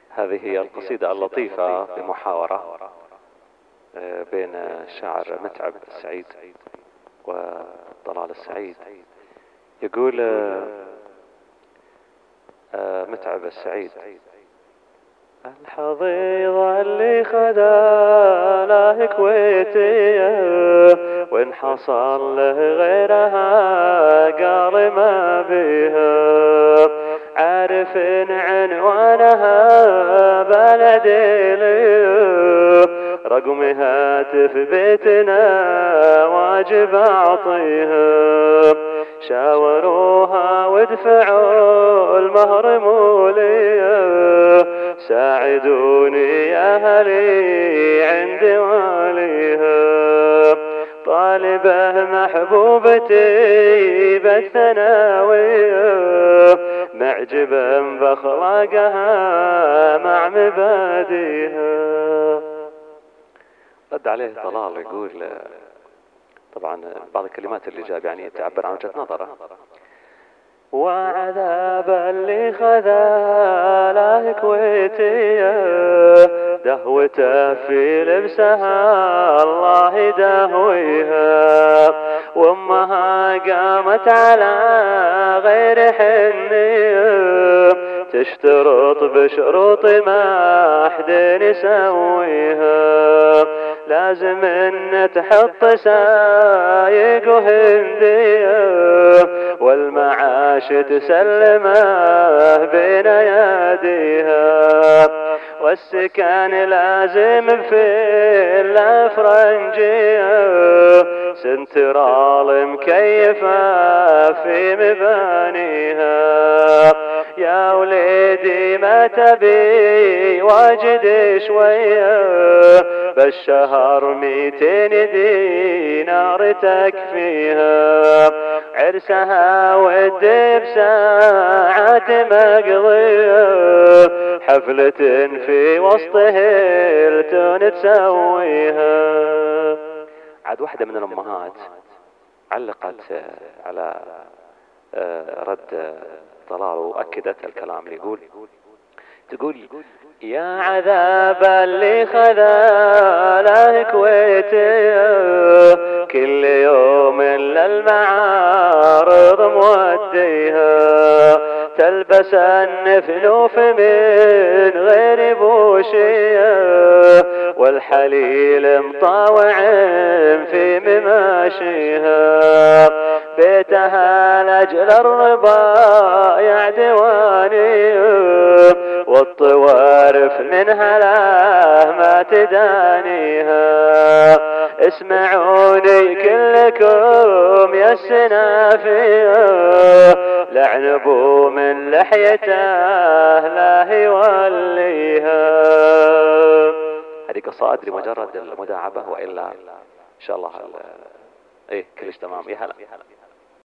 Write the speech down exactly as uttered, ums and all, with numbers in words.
هذه هي القصيدة اللطيفة بمحاورة بين الشاعر متعب السعيد وطلال السعيد. يقول متعب السعيد: الحضيض اللي خذاله كويتية وإن حصل له غيرها قال ما بيها، عارف إن عنوانها بلدي لي رقم هاتف بيتنا واجب أعطيها، شاوروها وادفعوا المهر موليه، ساعدوني يا هلي عند واليها، طالبة محبوبتي بالثانوية معجبا بأخلاقها مع مبادئها. رد عليه طلال يقول طبعا بعض الكلمات اللي جاب يعني تعبر عن وجهة نظره: وعذاب اللي خذاله كويتية دهوته في لبسها الله يدهويها، وامها قامت على غير حنية تشترط بشروط ما حد يسويها، لازم ان تحط سايق وهندية والمعاش تسلمه بين يديها، والسكان لازم في الافرنجية سنترال مكيفة في مبانيها، يا وليدي ما تبي واجد شوية بالشهر ميتين دينار تكفيها، عرسها ود بساعات مقضية حفلة في وسط هيلتون تسويها. عاد واحدة من الأمهات علقت على رد طلال وأكدت الكلام اللي يقول، تقول: يا عذاب اللي خذاله كويتية كل يوم للمعارض موديها، تلبس النفنوف من غير بوشية والحليل مطاوع في مماشيها، بيتها لأجل الربايع ديوانية والطوارف منها لا ما تدانيها، اسمعوني كلكم يا السنافية لعن ابو من لحيته لا يوليها. هذه قصائد لمجرد المداعبة، وإلا إن شاء الله ايه كلش تمام. يا هلا.